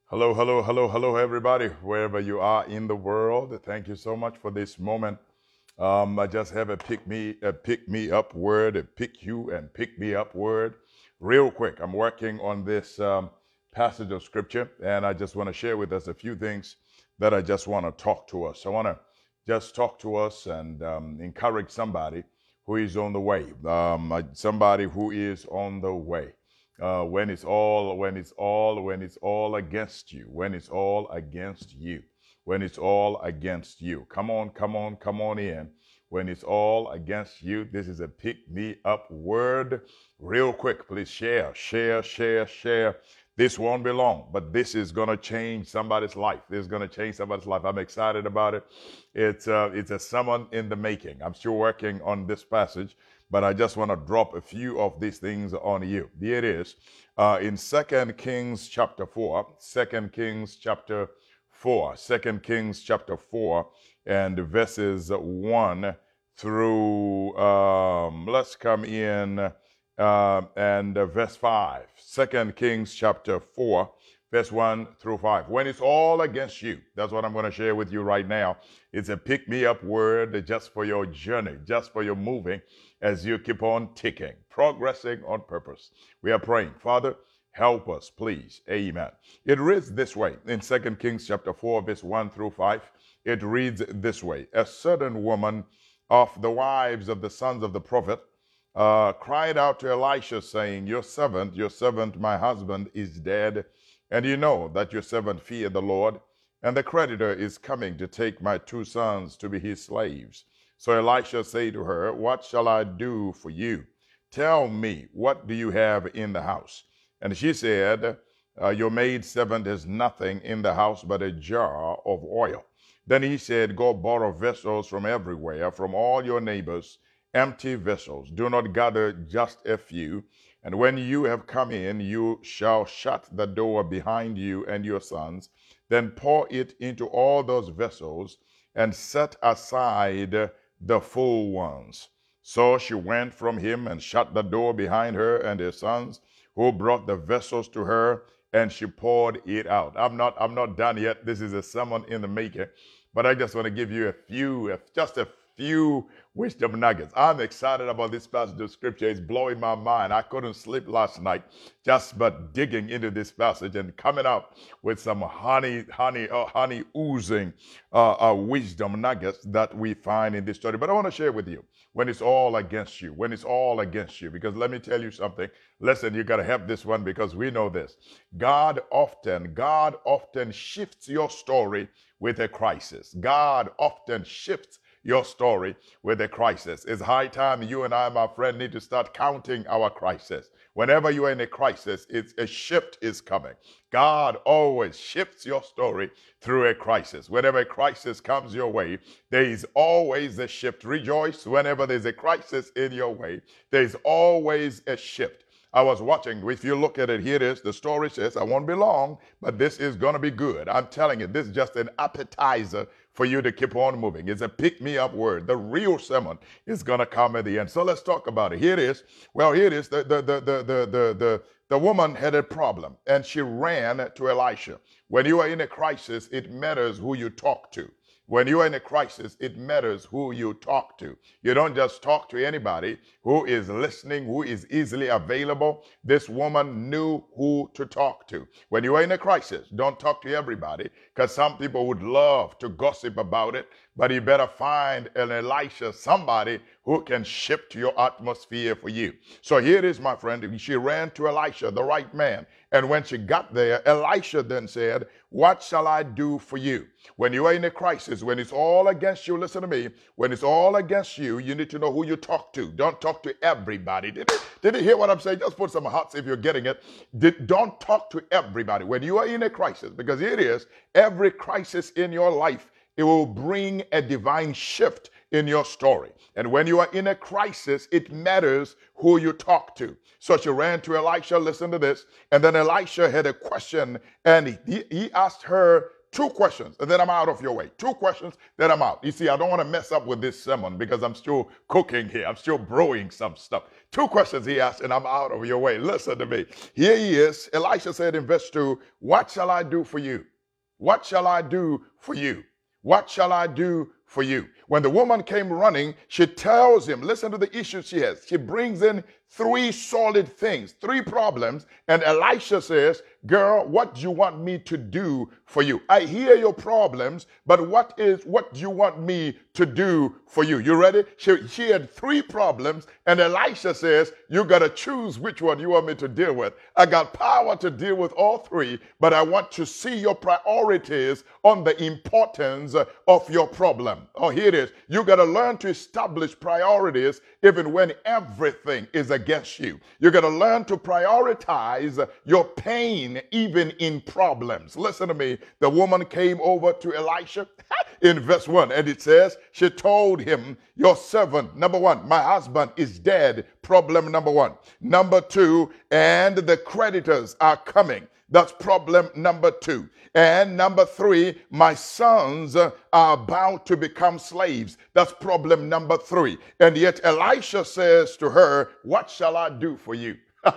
Hello, hello, hello, hello, everybody, wherever you are in the world. Thank you so much for this moment. I just have a pick me up word, a pick you and pick me up word. Real quick, I'm working on this passage of scripture, and I just want to share with us a few things that I just want to talk to us. I want to just talk to us and encourage somebody who is on the way. Somebody who is on the way when it's all against you, when it's all against you. Come on, come on, come on in. When it's all against you, this is a pick me up word. Real quick, please share, share, share, share. This won't be long, but this is gonna change somebody's life. This is gonna change somebody's life. I'm excited about it. It's a sermon in the making. I'm still working on this passage, but I just want to drop a few of these things on you. Here it is in Second Kings chapter 4, 2 Kings chapter 4, 2 Kings chapter 4, and verses 1 through, let's come in and verse 5. 2 Kings chapter 4, verse 1 through 5. When it's all against you, that's what I'm going to share with you right now. It's a pick me up word just for your journey, just for your moving as you keep on ticking, progressing on purpose. We are praying, Father, help us, please. Amen. It reads this way in 2 Kings chapter 4, verse 1 through 5. It reads this way: a certain woman of the wives of the sons of the prophet cried out to Elisha, saying, your servant, my husband, is dead, and you know that your servant feared the Lord, and the creditor is coming to take my two sons to be his slaves. So Elisha said to her, what shall I do for you? Tell me, what do you have in the house? And she said, your maid servant has nothing in the house but a jar of oil. Then he said, go borrow vessels from everywhere, from all your neighbors, empty vessels. Do not gather just a few. And when you have come in, you shall shut the door behind you and your sons. Then pour it into all those vessels and set aside the full ones. So she went from him and shut the door behind her and her sons, who brought the vessels to her, and she poured it out. I'm not done yet. This is a sermon in the making, but I just want to give you just a few wisdom nuggets. I'm excited about this passage of scripture. It's blowing my mind. I couldn't sleep last night just but digging into this passage and coming up with some honey oozing wisdom nuggets that we find in this story. But I want to share with you when it's all against you, because let me tell you something. Listen, you got to have this one because we know this. God often shifts your story with a crisis. God often shifts your story with a crisis. It's high time you and I, my friend, need to start counting our crisis. Whenever you are in a crisis, a shift is coming. God always shifts your story through a crisis. Whenever a crisis comes your way, there is always a shift. Rejoice whenever there's a crisis in your way. There's always a shift. I was watching, if you look at it, here it is. The story says, I won't be long, but this is going to be good. I'm telling you, this is just an appetizer for you to keep on moving. It's a pick-me-up word. The real sermon is going to come at the end. So let's talk about it. Here it is. Well, here it is. The woman had a problem, and she ran to Elisha. When you are in a crisis, it matters who you talk to. When you are in a crisis, it matters who you talk to. You don't just talk to anybody who is listening, who is easily available. This woman knew who to talk to. When you are in a crisis, don't talk to everybody, because some people would love to gossip about it, but you better find an Elisha, somebody who can shift your atmosphere for you. So here it is, my friend. She ran to Elisha, the right man. And when she got there, Elisha then said, what shall I do for you? When you are in a crisis, when it's all against you, listen to me, when it's all against you, you need to know who you talk to. Don't talk to everybody. Did you hear what I'm saying? Just put some hearts if you're getting it. Don't talk to everybody when you are in a crisis, because it is every crisis in your life, it will bring a divine shift in your story. And when you are in a crisis, it matters who you talk to. So she ran to Elisha, listen to this, and then Elisha had a question, and he asked her 2 questions, and then I'm out of your way. 2 questions, then I'm out. You see, I don't want to mess up with this sermon because I'm still cooking here. I'm still brewing some stuff. 2 questions he asked, and I'm out of your way. Listen to me. Here he is. Elisha said in verse 2, what shall I do for you? What shall I do for you? What shall I do for you? When the woman came running, she tells him, listen to the issue she has. She brings in 3 solid things, 3 problems. And Elisha says, girl, what do you want me to do for you? I hear your problems, but what do you want me to do for you? You ready? She had 3 problems, and Elisha says, you got to choose which one you want me to deal with. I got power to deal with all 3, but I want to see your priorities on the importance of your problem. Oh, here it is. You got to learn to establish priorities even when everything is against you. You got to learn to prioritize your pain even in problems. Listen to me. The woman came over to Elisha in verse 1, and it says, she told him, your servant, number 1, my husband is dead. Problem number 1. Number 2, and the creditors are coming. That's problem number 2. And number 3, my sons are about to become slaves. That's problem number 3. And yet Elisha says to her, what shall I do for you?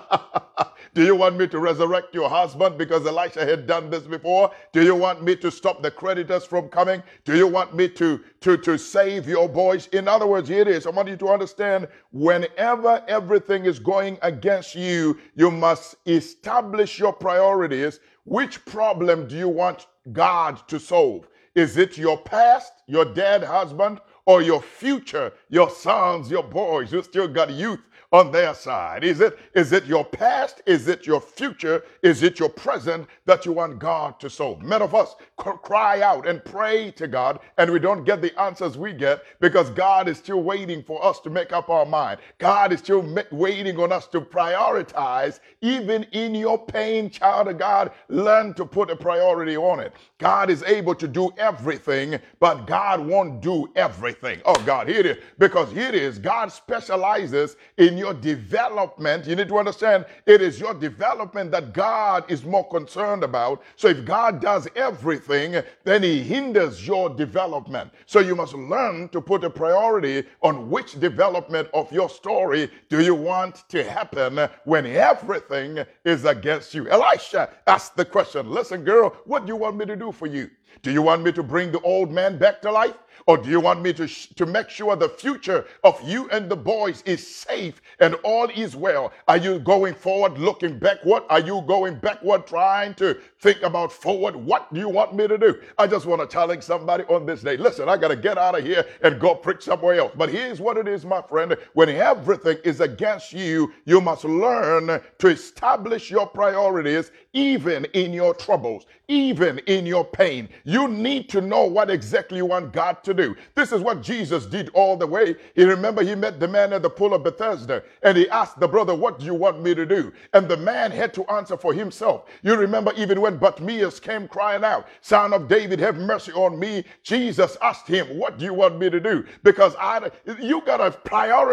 Do you want me to resurrect your husband because Elisha had done this before? Do you want me to stop the creditors from coming? Do you want me to save your boys? In other words, here it is. I want you to understand, whenever everything is going against you, you must establish your priorities. Which problem do you want God to solve? Is it your past, your dead husband, or your future, your sons, your boys who still got youth on their side? Is it your past? Is it your future? Is it your present that you want God to solve? Many of us cry out and pray to God, and we don't get the answers we get because God is still waiting for us to make up our mind. God is still waiting on us to prioritize. Even in your pain, child of God, learn to put a priority on it. God is able to do everything, but God won't do everything. Oh God, here it is. Because here it is, God specializes in your development. You need to understand, it is your development that God is more concerned about. So if God does everything, then he hinders your development. So you must learn to put a priority on which development of your story do you want to happen when everything is against you. Elisha asked the question, listen, girl, what do you want me to do for you? Do you want me to bring the old man back to life? Or do you want me to make sure the future of you and the boys is safe and all is well? Are you going forward looking backward? Are you going backward trying to think about forward? What do you want me to do? I just want to challenge somebody on this day. Listen, I got to get out of here and go preach somewhere else. But here's what it is, my friend. When everything is against you, you must learn to establish your priorities even in your troubles, even in your pain. You need to know what exactly you want God to do. This is what Jesus did all the way. He met the man at the pool of Bethesda, and he asked the brother, what do you want me to do? And the man had to answer for himself. You remember even when Bartimaeus came crying out, Son of David, have mercy on me. Jesus asked him, what do you want me to do? Because you got to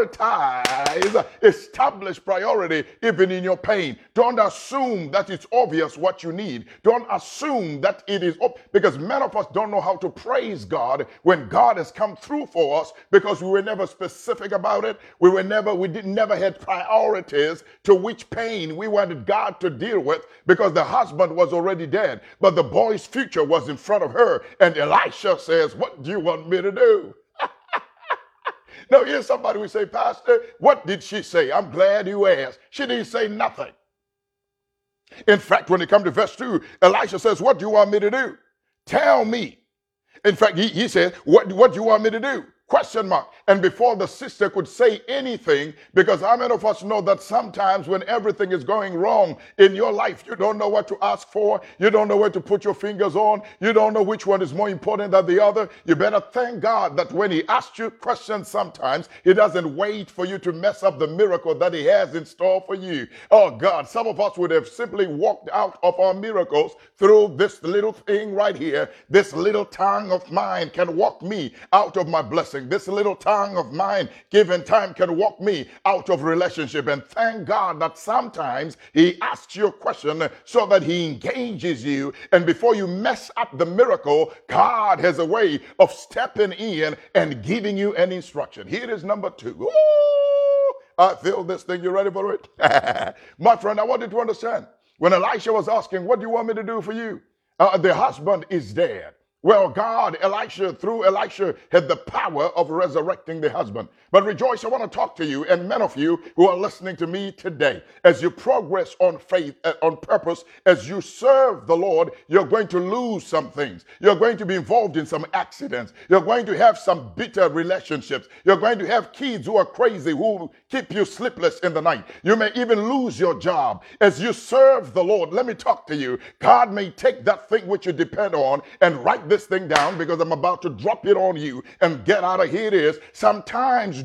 prioritize, establish priority even in your pain. Don't assume that it's obvious what you need. Don't assume that it is because many of us don't know how to praise God when God has come through for us because we were never specific about it. We never had priorities to which pain we wanted God to deal with because the husband was already dead, but the boy's future was in front of her. And Elisha says, what do you want me to do? Now, here's somebody who say, Pastor, what did she say? I'm glad you asked. She didn't say nothing. In fact, when it comes to verse 2, Elisha says, what do you want me to do? Tell me. In fact, he said, what do you want me to do? Question mark. And before the sister could say anything, because how many of us know that sometimes when everything is going wrong in your life, you don't know what to ask for. You don't know where to put your fingers on. You don't know which one is more important than the other. You better thank God that when he asks you questions sometimes, he doesn't wait for you to mess up the miracle that he has in store for you. Oh God, some of us would have simply walked out of our miracles through this little thing right here. This little tongue of mine can walk me out of my blessing. blessing. This little tongue of mine, given time, can walk me out of relationship. And thank God that sometimes he asks you a question so that he engages you. And before you mess up the miracle, God has a way of stepping in and giving you an instruction. Here is number 2. Ooh, I feel this thing. You ready for it? My friend, I want you to understand. When Elisha was asking, what do you want me to do for you? The husband is dead. Well, through Elisha, had the power of resurrecting the husband. But rejoice, I want to talk to you and many of you who are listening to me today. As you progress on faith, on purpose, as you serve the Lord, you're going to lose some things. You're going to be involved in some accidents. You're going to have some bitter relationships. You're going to have kids who are crazy, who keep you sleepless in the night. You may even lose your job. As you serve the Lord, let me talk to you. God may take that thing which you depend on and write this thing down, because I'm about to drop it on you and get out of here. It is. Sometimes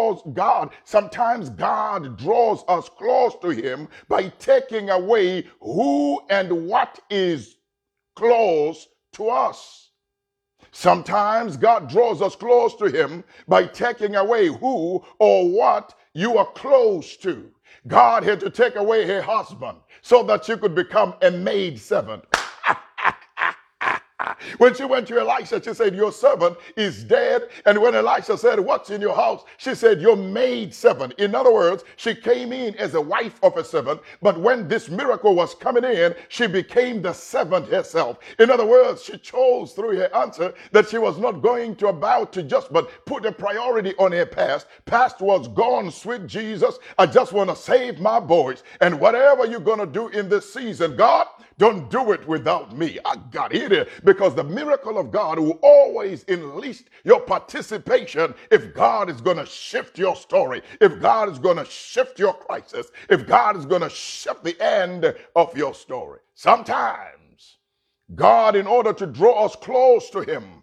God draws us close to him by taking away who and what is close to us. Sometimes God draws us close to him by taking away who or what you are close to. God had to take away her husband so that she could become a maid servant. When she went to Elisha, she said, your servant is dead. And when Elisha said, what's in your house? She said, your maid servant. In other words, she came in as a wife of a servant. But when this miracle was coming in, she became the servant herself. In other words, she chose through her answer that she was not going to about to just but put a priority on her past. Past was gone, sweet Jesus. I just want to save my boys. And whatever you're going to do in this season, God, don't do it without me. I got it. Because the miracle of God will always enlist your participation if God is going to shift your story, if God is going to shift your crisis, if God is going to shift the end of your story. Sometimes God, in order to draw us close to him,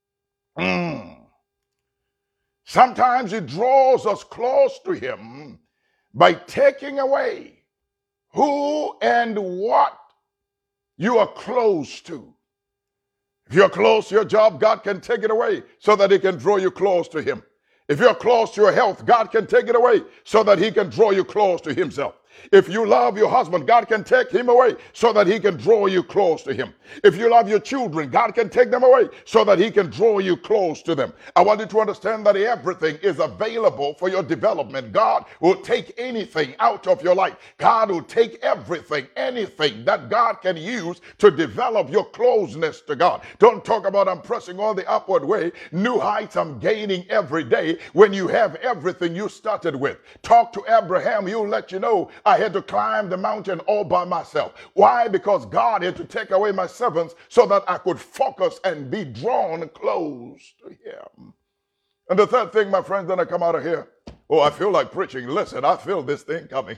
sometimes he draws us close to him by taking away who and what you are close to. If you're close to your job, God can take it away so that he can draw you close to him. If you're close to your health, God can take it away so that he can draw you close to himself. If you love your husband, God can take him away so that he can draw you close to him. If you love your children, God can take them away so that he can draw you close to them. I want you to understand that everything is available for your development. God will take anything out of your life. God will take everything, anything that God can use to develop your closeness to God. Don't talk about I'm pressing on the upward way. New heights I'm gaining every day when you have everything you started with. Talk to Abraham. He'll let you know I had to climb the mountain all by myself. Why? Because God had to take away my servants so that I could focus and be drawn close to him. And the third thing, my friends, then I come out of here. Oh, I feel like preaching. Listen, I feel this thing coming.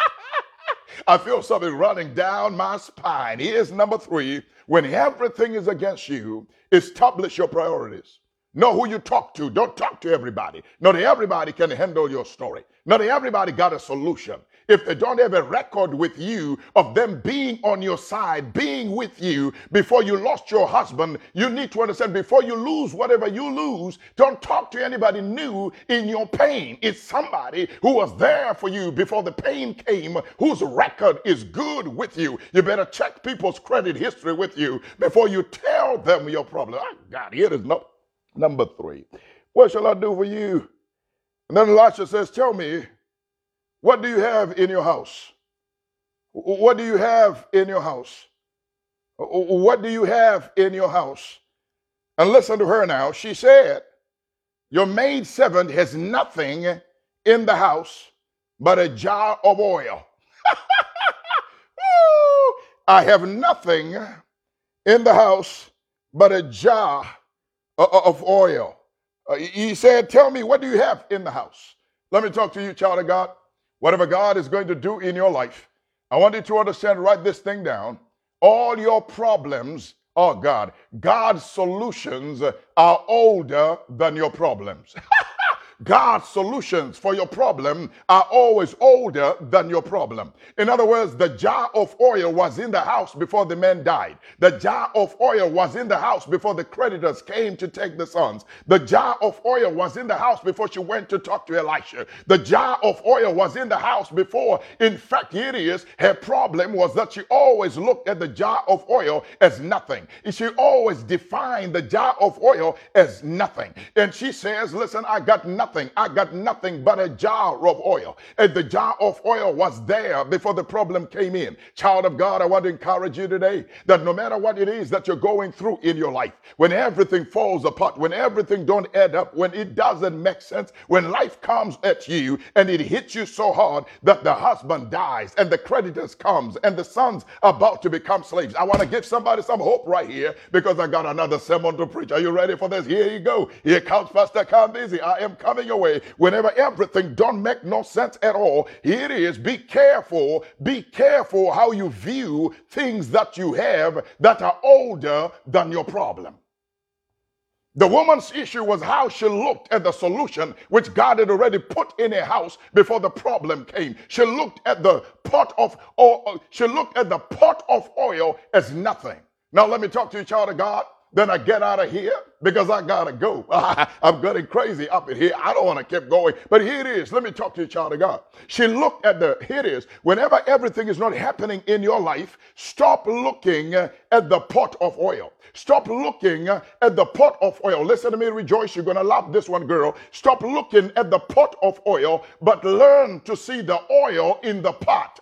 I feel something running down my spine. Here's number 3. When everything is against you, establish your priorities. Know who you talk to. Don't talk to everybody. Not everybody can handle your story. Not everybody got a solution. If they don't have a record with you of them being on your side, being with you before you lost your husband, you need to understand before you lose whatever you lose, don't talk to anybody new in your pain. It's somebody who was there for you before the pain came, whose record is good with you. You better check people's credit history with you before you tell them your problem. Oh, God, here is number 3. What shall I do for you? And then Elisha says, tell me, what do you have in your house? What do you have in your house? What do you have in your house? And listen to her now. She said, your maidservant has nothing in the house but a jar of oil. I have nothing in the house but a jar of oil. He said, tell me, what do you have in the house? Let me talk to you, child of God. Whatever God is going to do in your life, I want you to understand, write this thing down. All your problems, oh God, God's solutions are older than your problems. God's solutions for your problem are always older than your problem. In other words, the jar of oil was in the house before the man died. The jar of oil was in the house before the creditors came to take the sons. The jar of oil was in the house before she went to talk to Elisha. The jar of oil was in the house before. In fact, here it is. Her problem was that she always looked at the jar of oil as nothing. She always defined the jar of oil as nothing. And she says, listen, I got nothing. I got nothing but a jar of oil. And the jar of oil was there before the problem came in. Child of God, I want to encourage you today that no matter what it is that you're going through in your life, when everything falls apart, when everything don't add up, when it doesn't make sense, when life comes at you and it hits you so hard that the husband dies and the creditors comes and the sons are about to become slaves. I want to give somebody some hope right here because I got another sermon to preach. Are you ready for this? Here you go. Here comes Pastor Candizi. I am coming away. Whenever everything don't make no sense at all, here it is. Be careful. Be careful how you view things that you have that are older than your problem. The woman's issue was how she looked at the solution which God had already put in her house before the problem came. She looked at the pot of oil as nothing. Now let me talk to you, child of God. Then I get out of here because I gotta go. I'm getting crazy up in here. I don't want to keep going. But here it is. Let me talk to you, child of God. She looked at here it is. Whenever everything is not happening in your life, stop looking at the pot of oil. Stop looking at the pot of oil. Listen to me, Rejoice. You're going to love this one, girl. Stop looking at the pot of oil, but learn to see the oil in the pot.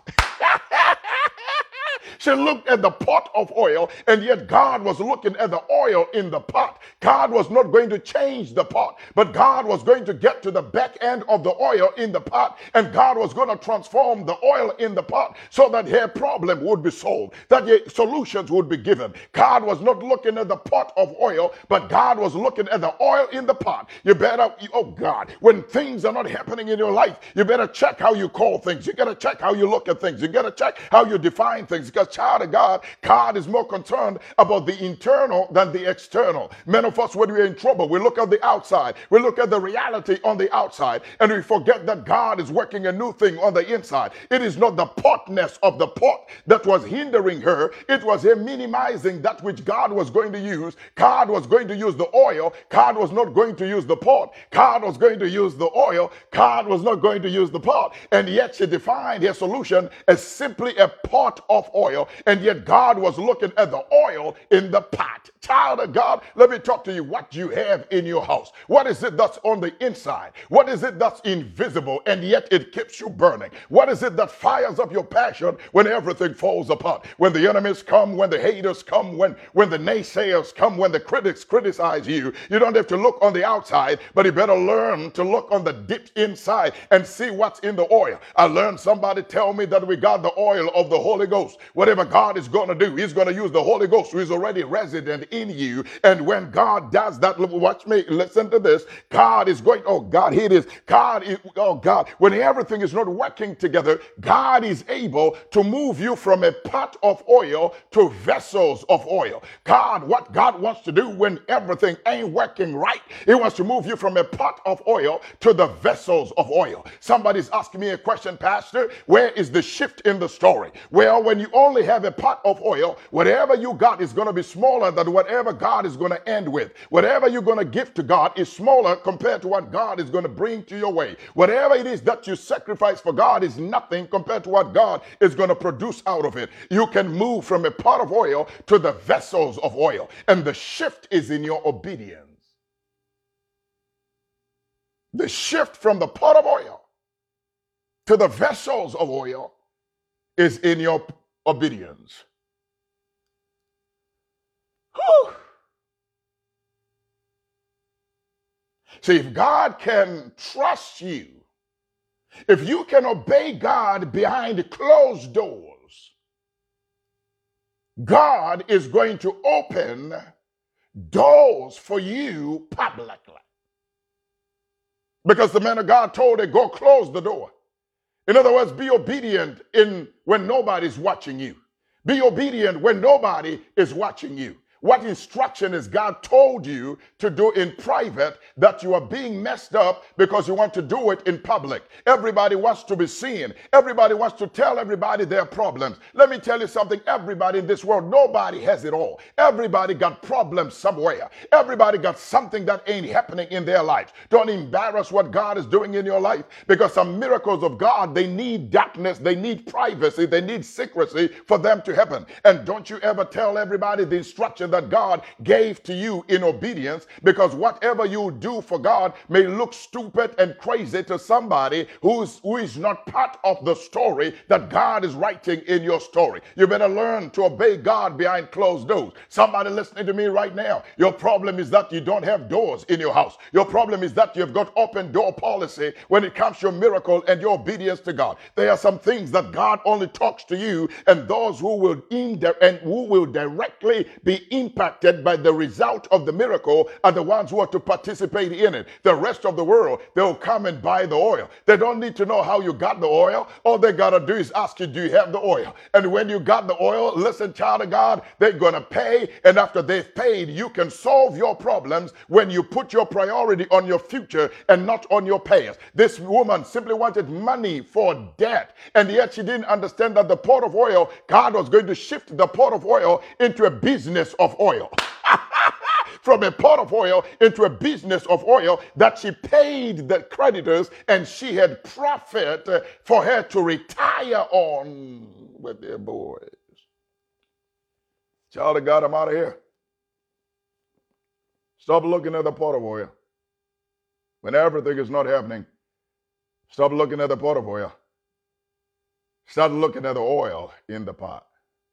She looked at the pot of oil, and yet God was looking at the oil in the pot. God was not going to change the pot, but God was going to get to the back end of the oil in the pot, and God was going to transform the oil in the pot so that her problem would be solved, that her solutions would be given. God was not looking at the pot of oil, but God was looking at the oil in the pot. You better, oh God, when things are not happening in your life, you better check how you call things. You got to check how you look at things. You got to check how you define things, because child of God, God is more concerned about the internal than the external. Many of us, when we're in trouble, we look at the outside. We look at the reality on the outside, and we forget that God is working a new thing on the inside. It is not the potness of the pot that was hindering her. It was her minimizing that which God was going to use. God was going to use the oil. God was not going to use the pot. God was going to use the oil. God was not going to use the pot. And yet she defined her solution as simply a pot of oil. And yet God was looking at the oil in the pot. Child of God, let me talk to you what you have in your house. What is it that's on the inside? What is it that's invisible and yet it keeps you burning? What is it that fires up your passion when everything falls apart? When the enemies come, when the haters come, when the naysayers come, when the critics criticize you, you don't have to look on the outside, but you better learn to look on the deep inside and see what's in the oil. I learned somebody tell me that we got the oil of the Holy Ghost. Whatever God is going to do, he's going to use the Holy Ghost who is already resident in you. And when God does that, watch me, listen to this. God is going, oh God, here it is. God is, oh God, when everything is not working together, God is able to move you from a pot of oil to vessels of oil. God, what God wants to do when everything ain't working right, he wants to move you from a pot of oil to the vessels of oil. Somebody's asking me a question, Pastor, where is the shift in the story? Well, when you only have a pot of oil, whatever you got is going to be smaller than whatever God is going to end with. Whatever you're going to give to God is smaller compared to what God is going to bring to your way. Whatever it is that you sacrifice for God is nothing compared to what God is going to produce out of it. You can move from a pot of oil to the vessels of oil, and the shift is in your obedience. The shift from the pot of oil to the vessels of oil is in your obedience. Whew. See, if God can trust you, if you can obey God behind closed doors, God is going to open doors for you publicly. Because the man of God told her, go close the door. In other words, be obedient when nobody's watching you. Be obedient when nobody is watching you. What instruction is God told you to do in private that you are being messed up because you want to do it in public? Everybody wants to be seen. Everybody wants to tell everybody their problems. Let me tell you something. Everybody in this world, nobody has it all. Everybody got problems somewhere. Everybody got something that ain't happening in their lives. Don't embarrass what God is doing in your life, because some miracles of God, they need darkness, they need privacy, they need secrecy for them to happen. And don't you ever tell everybody the instruction that God gave to you in obedience, because whatever you do for God may look stupid and crazy to somebody who is not part of the story that God is writing in your story. You better learn to obey God behind closed doors. Somebody listening to me right now, your problem is that you don't have doors in your house. Your problem is that you've got open door policy when it comes to your miracle and your obedience to God. There are some things that God only talks to you, and those who will directly be impacted by the result of the miracle are the ones who are to participate in it. The rest of the world, they'll come and buy the oil. They don't need to know how you got the oil. All they got to do is ask you, do you have the oil? And when you got the oil, listen, child of God, they're going to pay. And after they've paid, you can solve your problems when you put your priority on your future and not on your past. This woman simply wanted money for debt, and yet she didn't understand that the pot of oil, God was going to shift the pot of oil into a business of oil. From a pot of oil into a business of oil that she paid the creditors, and she had profit for her to retire on with their boys. Child of God, I'm out of here. Stop looking at the pot of oil when everything is not happening. Stop looking at the pot of oil. Start looking at the oil in the pot.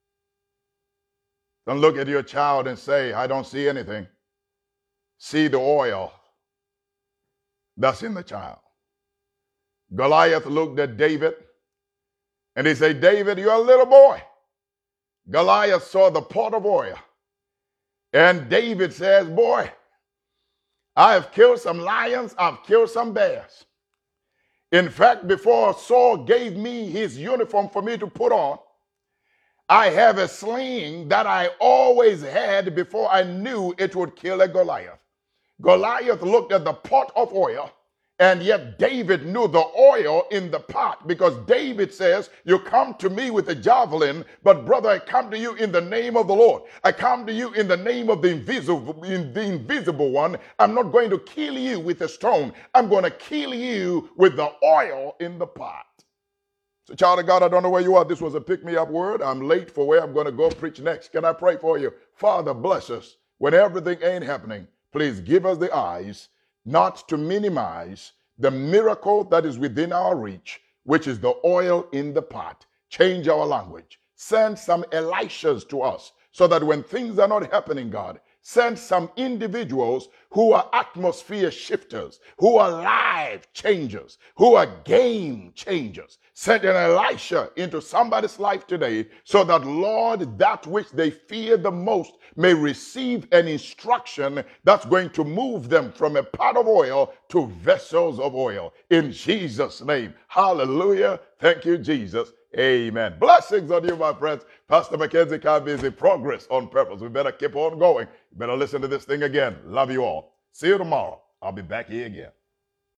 Don't look at your child and say, I don't see anything. See the oil that's in the child. Goliath looked at David and he said, David, you're a little boy. Goliath saw the pot of oil. And David says, boy, I have killed some lions, I've killed some bears. In fact, before Saul gave me his uniform for me to put on, I have a sling that I always had before I knew it would kill a Goliath. Goliath looked at the pot of oil, and yet David knew the oil in the pot, because David says, you come to me with a javelin, but brother, I come to you in the name of the Lord. I come to you in the name of the invisible one. I'm not going to kill you with a stone. I'm going to kill you with the oil in the pot. So, child of God, I don't know where you are. This was a pick-me-up word. I'm late for where I'm going to go preach next. Can I pray for you? Father, bless us. When everything ain't happening, please give us the eyes not to minimize the miracle that is within our reach, which is the oil in the pot. Change our language. Send some Elishas to us so that when things are not happening, God, send some individuals who are atmosphere shifters, who are life changers, who are game changers. Send an Elisha into somebody's life today so that, Lord, that which they fear the most may receive an instruction that's going to move them from a pot of oil to vessels of oil. In Jesus' name. Hallelujah. Thank you, Jesus. Amen. Blessings on you, my friends. Pastor Mackenzie Carvey is in progress on purpose. We better keep on going. You better listen to this thing again. Love you all. See you tomorrow. I'll be back here again.